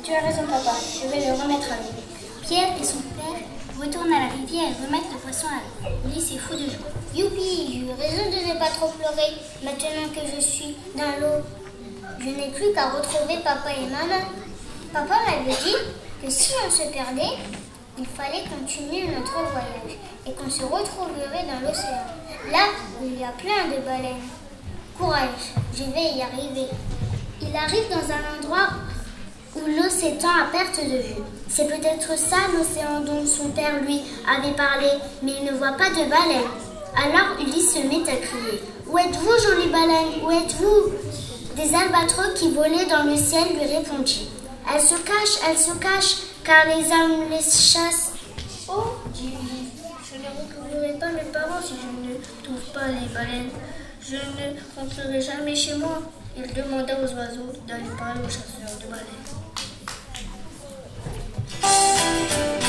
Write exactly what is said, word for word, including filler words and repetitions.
Tu as raison, papa, je vais le remettre à l'eau. Pierre et son père retournent à la rivière et remettent le poisson à l'eau. Ulysse est fou de joie. Youpi, j'ai eu raison de ne pas trop pleurer. Maintenant que je suis dans l'eau, je n'ai plus qu'à retrouver papa et maman. Papa m'avait dit que si on se perdait, il fallait continuer notre voyage et qu'on se retrouverait dans l'océan. Là où il y a plein de baleines. Courage, je vais y arriver. Il arrive dans un endroit où l'eau s'étend à perte de vue. C'est peut-être ça l'océan dont son père lui avait parlé, mais il ne voit pas de baleines. Alors Ulysse se met à crier. « Où êtes-vous, jolies baleines? Où êtes-vous » Des albatros qui volaient dans le ciel lui répondirent. « Elles se cachent, elles se cachent, car les hommes les chassent. » Oh, dit Ulysse, je ne retrouverai pas mes parents si je ne trouve pas les baleines. Je ne rentrerai jamais chez moi. Il demanda aux oiseaux d'aller parler aux chasseurs de baleines.